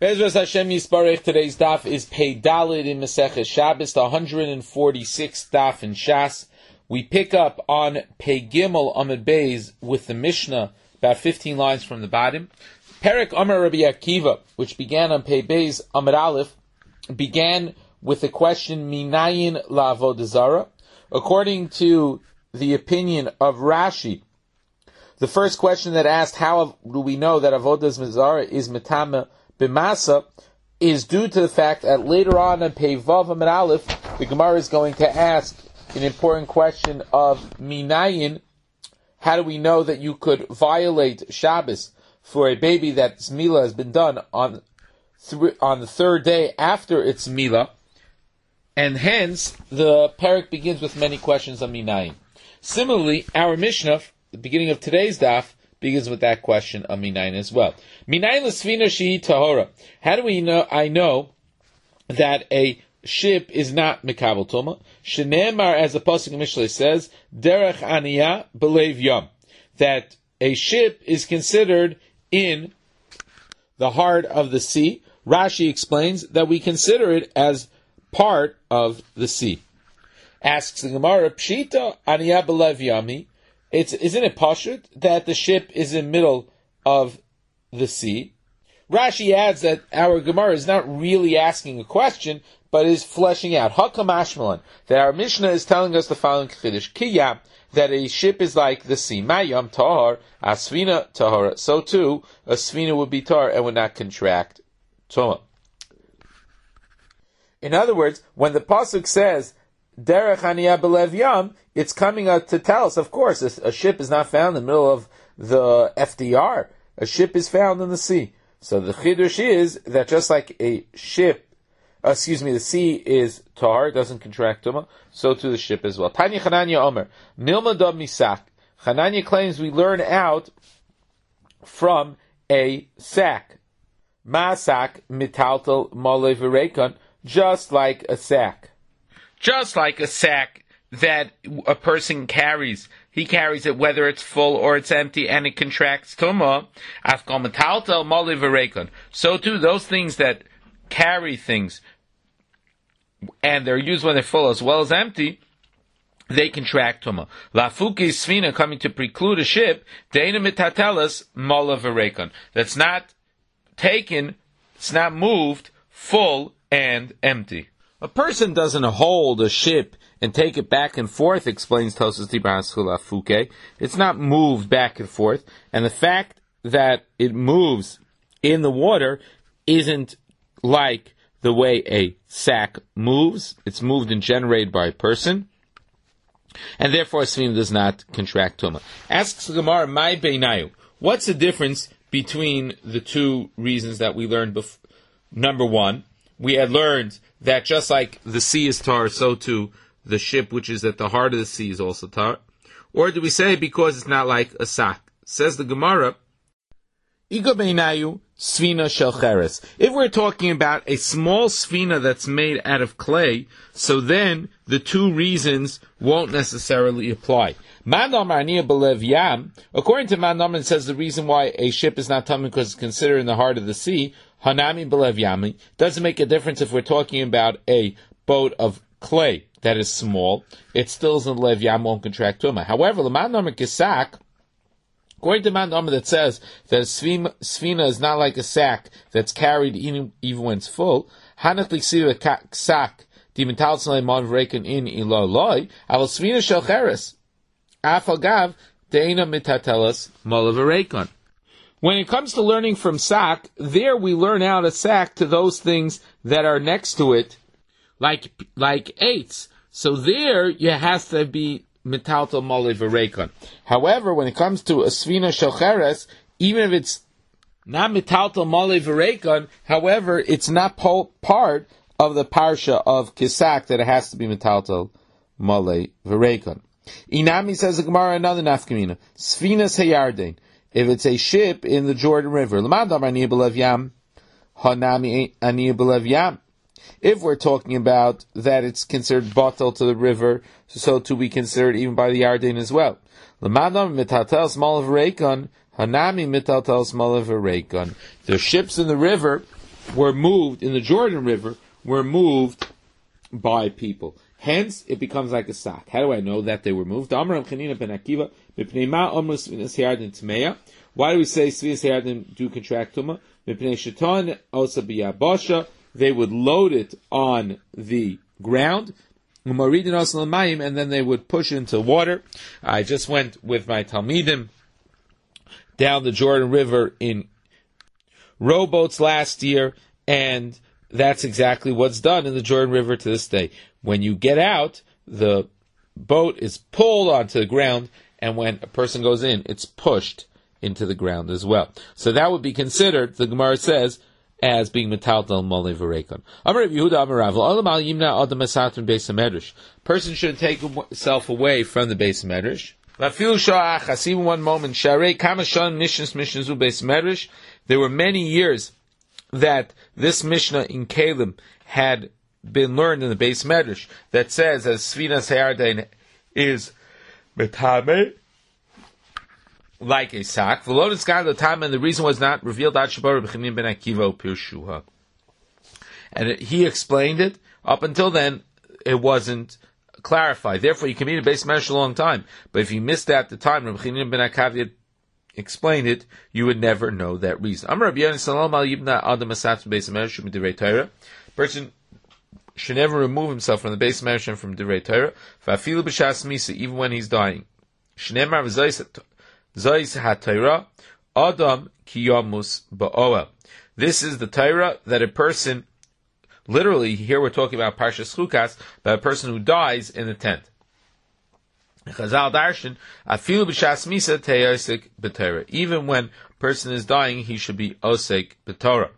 Bezras Hashem Yisbarech. Today's daf is Pei Dalid in Maseches Shabbos, the 146th daf in Shas. We pick up on Pei Gimel Amud Beis with the Mishnah, about 15 lines from the bottom. Perek Amar Rabbi Akiva, which began on Pei Beis Amud Aleph, began with the question Minayin La'avodah Zara. According to the opinion of Rashi, the first question that asked, how do we know that Avodah Zara is Metame B'masa, is due to the fact that later on in Pei Vav Amud Aleph, the Gemara is going to ask an important question of Minayin. How do we know that you could violate Shabbos for a baby that's Mila has been done on the third day after its Mila? And hence, the parak begins with many questions on Minayin. Similarly, our Mishnah, the beginning of today's daf, begins with that question of Minayin as well. Minayin l'sfina shehi tahora. How do we know? I know that a ship is not Mikabel Tuma. Shenemar, as the pasuk in Mishlei says, derech aniyah belev yam, that a ship is considered in the heart of the sea. Rashi explains that we consider it as part of the sea. Asks the Gemara, Pshita aniyah belev yami. Isn't it pashut that the ship is in the middle of the sea? Rashi adds that our Gemara is not really asking a question, but is fleshing out. Hakam Ashmalan, that our Mishnah is telling us the following chiddush: Kiyam, that a ship is like the sea. Mayam tahar, asfina tahara. So too, a svina would be tahar and would not contract tuma. In other words, when the pasuk says derech aniyah belev yam, it's coming out to tell us, of course, a ship is not found in the middle of the FDR. A ship is found in the sea. So the chiddush is that just like a ship, the sea is tar, doesn't contract tuma, so too the ship as well. Tanya Chananya Omer, Nilma Dov Misak. Chananya claims we learn out from a sack. Masak mitaltal mole v'reikon, just like a sack. Just like a sack that a person carries. He carries it whether it's full or it's empty, and it contracts tumah. Afkal metaltal mole v'reikon. So too, those things that carry things, and they're used when they're full as well as empty, they contract tumah. Lafuki svina, coming to preclude a ship, deina mitatelas mole v'reikon. That's not taken, it's not moved, full and empty. A person doesn't hold a ship and take it back and forth, explains Tosas Dibras Hulafuke. It's not moved back and forth, and the fact that it moves in the water isn't like the way a sack moves. It's moved and generated by a person, and therefore a svina does not contract tuma. Asks the Gemara, "My beinayu." What's the difference between the two reasons that we learned before? Number one, we had learned that just like the sea is tar, so too the ship, which is at the heart of the sea, is also tar. Or do we say because it's not like a sack? Says the Gemara, Iga beinayu svina shel cheres. If we're talking about a small svina that's made out of clay, so then the two reasons won't necessarily apply. According to Man it says the reason why a ship is not tummy because it's considered in the heart of the sea, Hanami belev yami, doesn't make a difference if we're talking about a boat of clay that is small. It still is in the lev yam, won't contract tuma. However, the Man Kisak, according to Man that says that a svina is not like a sack that's carried even when it's full, Hanach liksiva ksak dimental tzalei mon v'reiken in ilo loy, aval svina shel cheres afagav deina mitatelas molav v'reikon. When it comes to learning from sack, there we learn out a sack to those things that are next to it, like eights. So there, you has to be metaltal mole v'reikon. However, when it comes to a svina shel cheres, even if it's not metaltal mole v'reikon, however, it's not part of the parsha of kisak that it has to be metaltal mole v'reikon. Inami, says the Gemara, another nafkamina, sfinas hayarden. If it's a ship in the Jordan River, if we're talking about that it's considered batal to the river, so to be considered even by the Yarden as well. The ships in the river were moved in the Jordan River were moved by people. Hence, it becomes like a sack. How do I know that they were moved? Why do we say Svinas Hayardim do contract Tumah? They would load it on the ground, and then they would push it into water. I just went with my Talmidim down the Jordan River in rowboats last year, and that's exactly what's done in the Jordan River to this day. When you get out, the boat is pulled onto the ground, and when a person goes in, it's pushed into the ground as well. So that would be considered, the Gemara says, as being metaltal mole v'reikon. Amar Rav Yehuda Amar Rav, Olam al yimna adam esatron beis hamedrash. Person should take himself away from the beis hamedrash. Lafil sha'achas, even one moment. Sharei kamashan mishnus mishnazu beis hamedrash. There were many years that this Mishnah in Kalim had been learned in the Beis Medrash that says as Svinas Hayardim is metame, like a sack. And the reason was not revealed. And he explained it. Up until then, it wasn't clarified. Therefore, you can be in a Beis Medrash a long time. But if you missed that at the time, Rabbi Chanina ben Akavia explained it, you would never know that reason. Person should never remove himself from the Beis Medrash and from Divrei Torah, even when he's dying. This is the Torah that a person, literally, here we're talking about Parshas Chukas, but a person who dies in the tent. Chazal darshan, afilu b'shas misa te'osek b'Torah. Even when a person is dying, he should be osek b'Torah.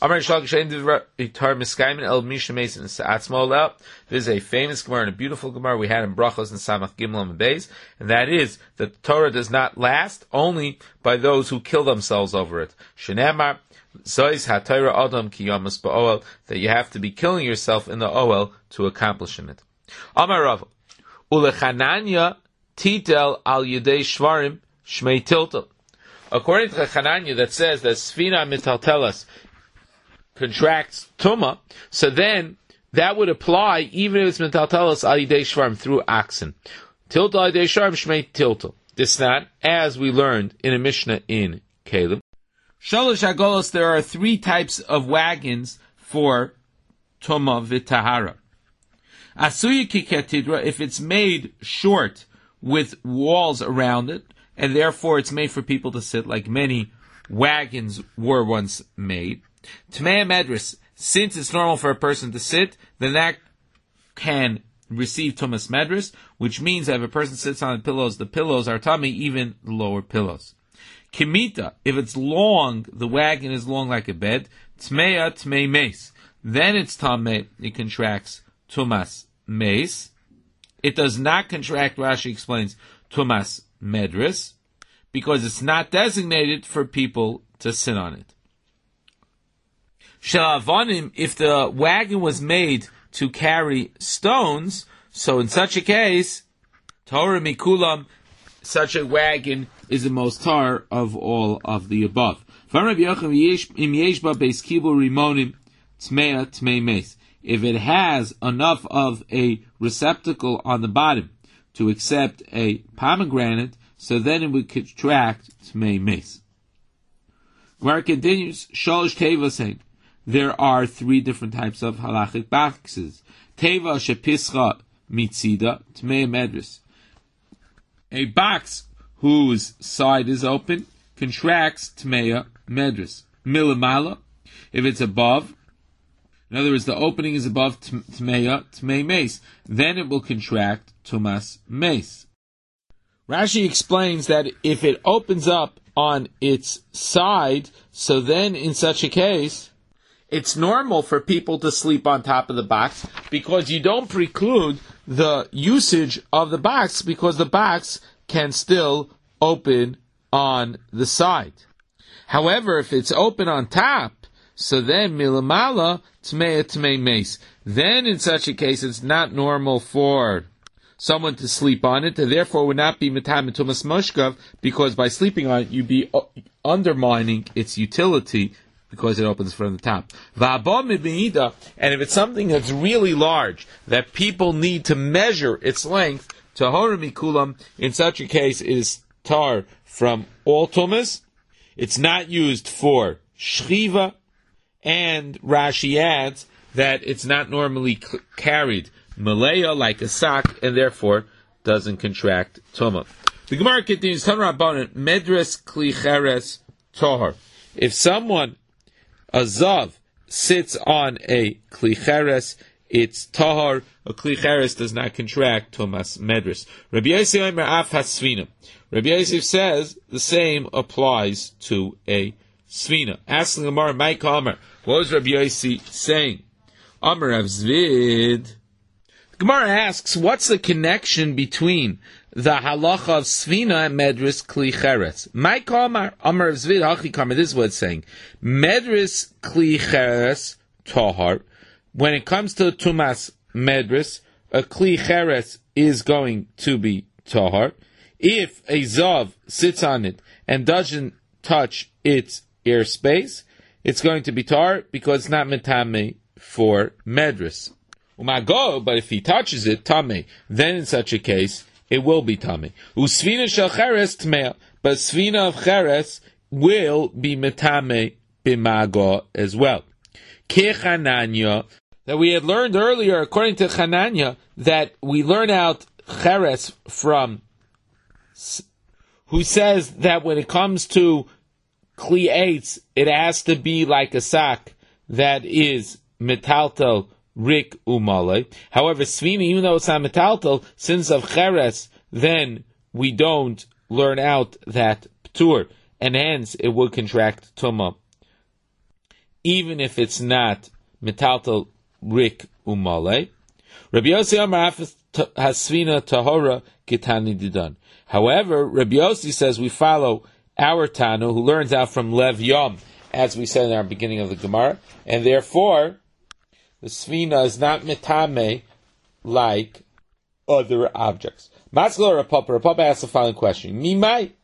This is a famous Gemara and a beautiful Gemara we had in Brachos and Samach Gimel and Beis, and that is that the Torah does not last only by those who kill themselves over it. Shenemar Zois HaTorah Adam Ki Yamas Ba'oel, that you have to be killing yourself in the Oel to accomplish it. Amar Rav Ulechananya Titel Al Yedei Shvarim Shmei Tiltel. According to the Chananya that says that Sfina Mitaltelas contracts Tuma, so then that would apply even if it's Mitaltelas Al Yedei Shvarim through oxen. Tiltel Al Yedei Shvarim Shmei Tiltel. This not, as we learned in a Mishnah in Caleb. Shalosh Agolos, there are 3 types of wagons for Tuma V'Tahara. Asuya Kiketidra, if it's made short with walls around it, and therefore it's made for people to sit, like many wagons were once made. Tmei Medris, since it's normal for a person to sit, then that can receive Tumas Medris, which means that if a person sits on the pillows are tummy, even the lower pillows. Kimita, if it's long, the wagon is long like a bed. Tmeya Tmei Meis, then it's Tameh, it contracts Tumas Meis. It does not contract, Rashi explains, Tumas Medris, because it's not designated for people to sit on it. Shalavanim, if the wagon was made to carry stones, so in such a case, Torah Mikulam, such a wagon is the most tar of all of the above. If it has enough of a receptacle on the bottom to accept a pomegranate, so then it would contract Tmei Meis. Where continues, Sholosh Teva saying, there are 3 different types of halachic boxes. Teva shepischa mitzida Tmei Medris. A box whose side is open contracts Tmei Medris. Milamala, if it's above, in other words, the opening is above Tmei Meis, then it will contract Tumas Meis. Rashi explains that if it opens up on its side, so then in such a case, it's normal for people to sleep on top of the box because you don't preclude the usage of the box because the box can still open on the side. However, if it's open on top, so then milamala Tmei Meis. Then in such a case, it's not normal for someone to sleep on it, and therefore would not be Metam Tumas Moshkav, because by sleeping on it, you'd be undermining its utility because it opens from the top. And if it's something that's really large, that people need to measure its length, tahor mikulam, in such a case it is tar from all tumas. It's not used for shchiva, and Rashi adds that it's not normally carried malaya like a sock, and therefore doesn't contract tumah. The Gemara continues, Tan Rabbanan, medres kli cheres tahor. If someone, a zav, sits on a kli cheres, it's tahor. A kli cheres does not contract tumas medres. Rabbi Yosef Omer af hasvina. Rabbi Yosef says the same applies to a svina. Asking Gemara, Mike Omer, what was Rabbi Yosef saying? Omer of Zvid. The Gemara asks, what's the connection between the halacha of svina and medris kli cheres? Mike Omer, Omer of Zvid, hachi kamer. This is what it's saying. Medris kli cheres tahar. When it comes to tumas medris, a kli cheres is going to be tahar. If a zav sits on it and doesn't touch its airspace, it's going to be tar because it's not metame for medris. Umago, but if he touches it, tame, then in such a case, it will be tame. Usvina shel cheres tmea, but svina of cheres will be metame bimago as well. Ke Chananya, that we had learned earlier, according to Chananya, that we learn out cheres from, who says that when it comes to kli eitz, it has to be like a sack that is metaltel rik umale. However, svina, even though it's not metaltel, since of cheres, then we don't learn out that ptur, and hence it would contract tuma, even if it's not metaltel rik umale. Rabbi Yossi Amar hasvina tahora kitani didan. However, Rabbi Yossi says we follow our Tanu, who learns out from Lev Yom, as we said in our beginning of the Gemara, and therefore the svina is not metame like other objects. Matzler Rapapa asks the following question: Mi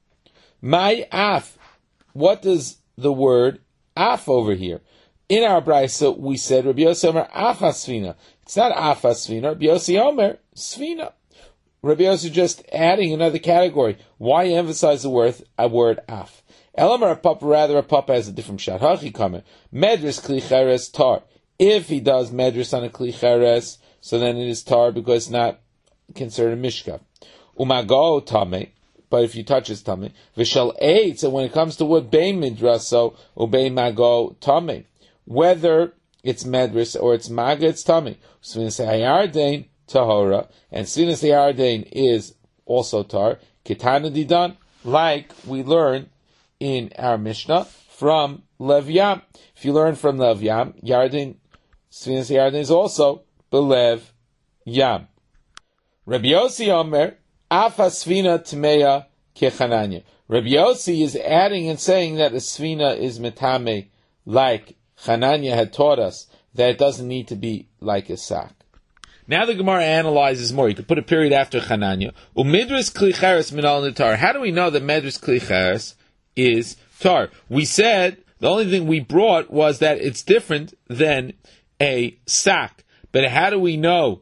my af? What does the word af over here? In our brayso we said Rabbi Yossi Omer af svina. It's not af svina. Rabbi Yossi Omer svina. Rabbi Yossi just adding another category. Why emphasize the word af? Elamar Papa, rather a Papa has a different shot. Hachi kamer medris kli cheres tar. If he does medris on a kli cheres, so then it is tar because it's not considered a mishkav. Umago tame, but if you touch it's tame. V'shal eitz, and when it comes to wood, bein midraso ubein mago tame. Whether it's medris or it's maga, it's tame. So when say hayardain tahora, and Svinas the Yardain is also tar, Kitana Didan, like we learn in our Mishnah from Lev Yam. If you learn from Lev Yam, Yardain, Svinas the Yardain is also Belev Yam. Rabbi Yossi Omer, Afa Svina Tmeya Kechananya. Rabbi Yossi is adding and saying that the Svina is Metame, like Chananya had taught us, that it doesn't need to be like a sack. Now the Gemara analyzes more. You could put a period after Chananya. Umidris kli cheres minal nitar. How do we know that medris kli cheres is tar? We said the only thing we brought was that it's different than a sack. But how do we know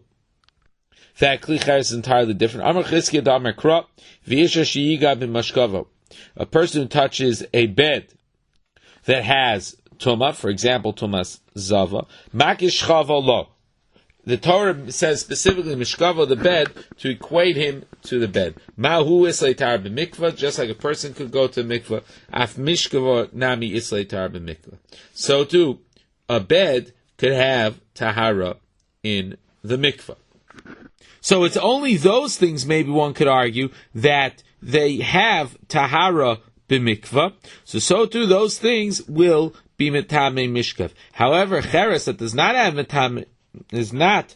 that kli cheres is entirely different? Amar Chizkiya Damar Kra v'yisha sheyiga b'mashkavo. A person who touches a bed that has tuma, for example, tumas zava, makish chavo lo. The Torah says specifically mishkavo, the bed, to equate him to the bed. Mahu islay tar b'mikvah, just like a person could go to mikvah. Af mishkavo nami islay tar b'mikvah. So too, a bed could have tahara in the mikvah. So it's only those things, maybe one could argue, that they have tahara b'mikvah. So too, those things will be metame mishkav. However, cheres that does not have metame, does not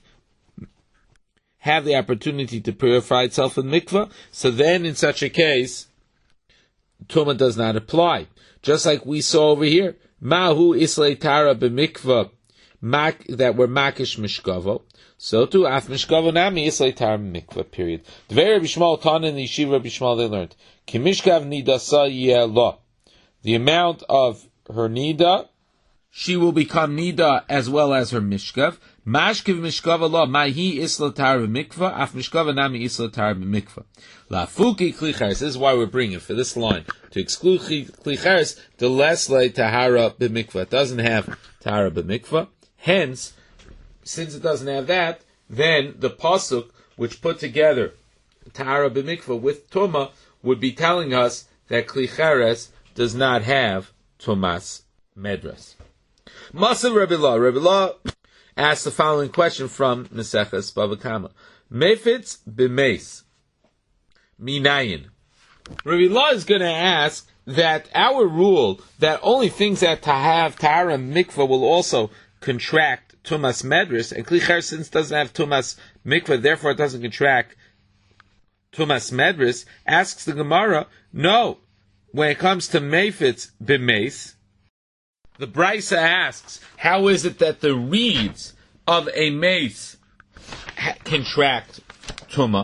have the opportunity to purify itself in mikvah, so then in such a case, Tumah does not apply. Just like we saw over here, Mahu Islay Tara b'mikvah, that were Makish Mishkavo, so too, Af Mishkavo Nami Islay Tara b'mikvah, period. The very Rabbi Shmuel Tana in the Yeshiva Rabbi Shmuel they learned, Ki Mishkav Nidasa Yeh Lo. The amount of her nida, she will become nida as well as her mishkav. Mashkiv mishkav Allah, mahi isla tar b'mikva, af mishkav nami isla tar b'mikva. La fuki klicheres, this is why we're bringing for this line, to exclude klicheres, the less like tahara b'mikva. It doesn't have tahara b'mikva. Hence, since it doesn't have that, then the pasuk, which put together tahara b'mikva with tuma, would be telling us that klicheres does not have tumas medras. Masav Rabbi Law asked the following question from Meseches Bava Kama. Mefitz b'meis minayin. Rabbi Law is going to ask that our rule that only things that have tahara mikvah will also contract tumas medras, and klicher since doesn't have tumas mikvah, therefore it doesn't contract tumas medras, asks the Gemara, no, when it comes to mefitz b'meis, the Brisa asks, how is it that the reeds of a mace contract tumas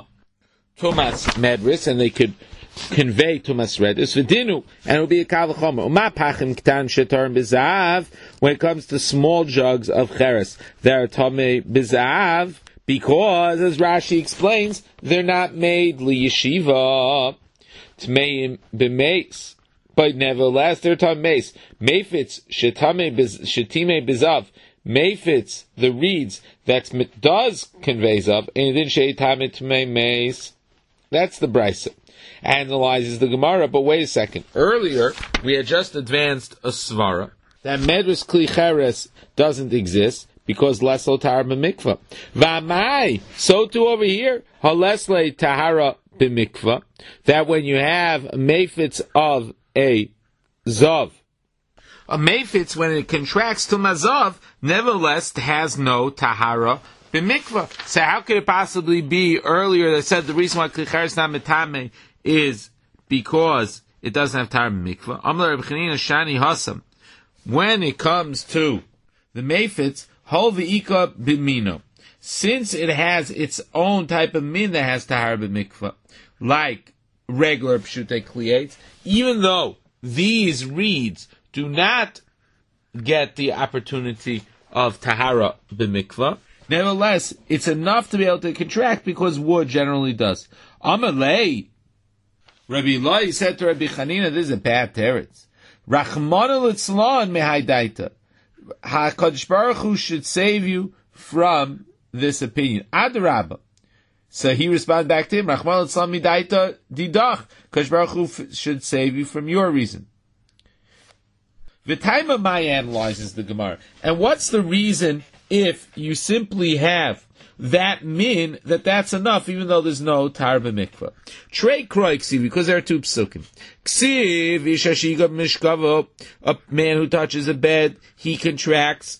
medris, and they could convey tumas redis v'dinu, and it will be a kal v'chomer. Uma pachim k'tan shetar b'zav, when it comes to small jugs of cheres, they're tamei b'zav, because, as Rashi explains, they're not made liyeshiva, tmeim b'meis. But nevertheless, they're talking mace. Mefitz, shetime bizav. Mefitz, the reeds, that does convey zav, and it didn't sheitame tmei mace. That's the brisa. Analyzes the Gemara, but wait a second. Earlier, we had just advanced a svara, that medras klicheres doesn't exist, because leslo tahara b'mikvah. V'amai, so too over here, halesle tahara b'mikvah, that when you have mefitz of a zav, a mefitz, when it contracts to mazav, nevertheless has no tahara b'mikvah. So how could it possibly be earlier that said the reason why klicher is not metame is because it doesn't have tahara b'mikvah? Amar Reb Chanina Shani Hasam. When it comes to the mefitz, hol v'ika b'mino, since it has its own type of min that has tahara b'mikvah, like regular pshutei kliyates, even though these reeds do not get the opportunity of tahara b'mikvah, nevertheless, it's enough to be able to contract because wood generally does. Amalei, Rabbi Eloi said to Rabbi Chanina, this is a bad teretz. Rachmana litzlan mehaidaita. HaKadosh Baruch Hu should save you from this opinion. Adrabah. So he responded back to him, Rachman l'tzlam midaita didach. Kadosh Baruch Hu should save you from your reason. V'taima Mai analyzes the Gemara. And what's the reason if you simply have that min, that's enough, even though there's no tar b'mikvah? Trey kroi ksiv, because there are two psukim. Ksiv, ishashiga mishkavo, a man who touches a bed, he contracts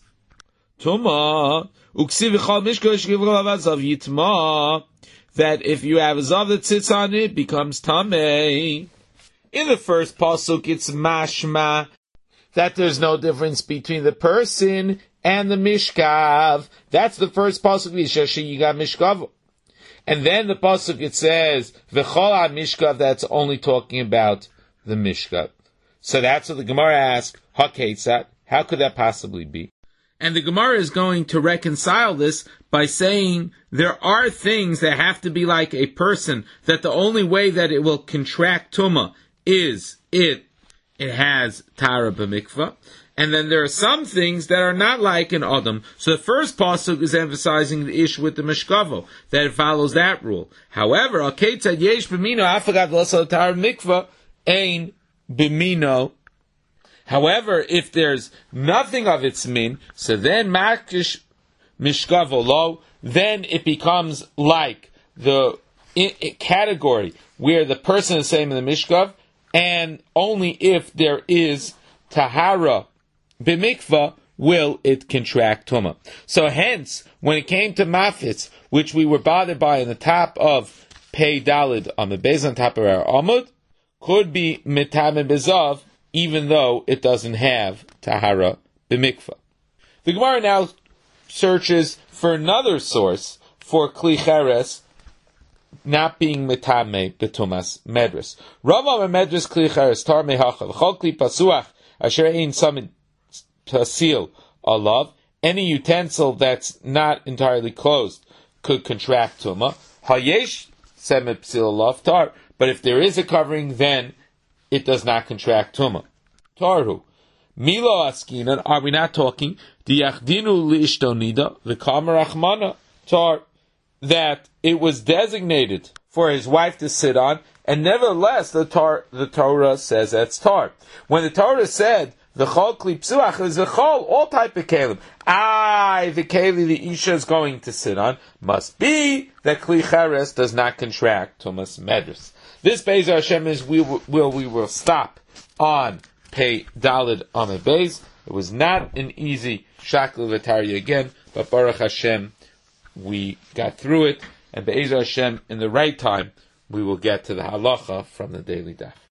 tuma. Uksiv v'chal mishkavo shkiv l'avazav yitma, that if you have a zav that sits on it, becomes tamei. In the first pasuk, it's mashma, that there's no difference between the person and the mishkav. That's the first pasuk, you got mishkav. And then the pasuk, it says, v'chol mishkav, that's only talking about the mishkav. So that's what the Gemara asks, haketzat, how could that possibly be? And the Gemara is going to reconcile this by saying there are things that have to be like a person, that the only way that it will contract tumah is it has tara b'mikvah. And then there are some things that are not like an adam. So the first pasuk is emphasizing the issue with the mishkavo, that it follows that rule. However, al ketzad yesh b'mino afagat l'asal tara b'mikvah ein b'mino. However, if there's nothing of its min, so then makish mishkavo lo, then it becomes like the category where the person is saying in the mishkav, and only if there is tahara b'mikvah will it contract tumah. So hence, when it came to mafitz, which we were bothered by in the top of Pei Dalid on the base on top of our Amud, could be mitame bezav, even though it doesn't have tahara b'mikvah. The Gemara now searches for another source for kli cheres not being mitame betumas medris. Rava medris kli cheres tar mehachal chol kli pasuach Asher ein samid pasil alav. Any utensil that's not entirely closed could contract tumah. Hayesh samid pasil alav tar. But if there is a covering, then it does not contract tumah. Tarhu. Milo askinan, are we not talking? Diyachdinu liishtonida, the kamer achmana, tar, that it was designated for his wife to sit on, and nevertheless the Torah says that's tar. When the Torah said, the chol kli psuach is the chol, all type of kelim. The keli the isha is going to sit on, must be that kli cheres does not contract tumas medris. This Be'ez Hashem is, we will stop on Pei Dalid Amud Beis. It was not an easy Shakla V'Tarya again, but Baruch Hashem, we got through it, and Be'ez Hashem, in the right time, we will get to the halacha from the daily daf.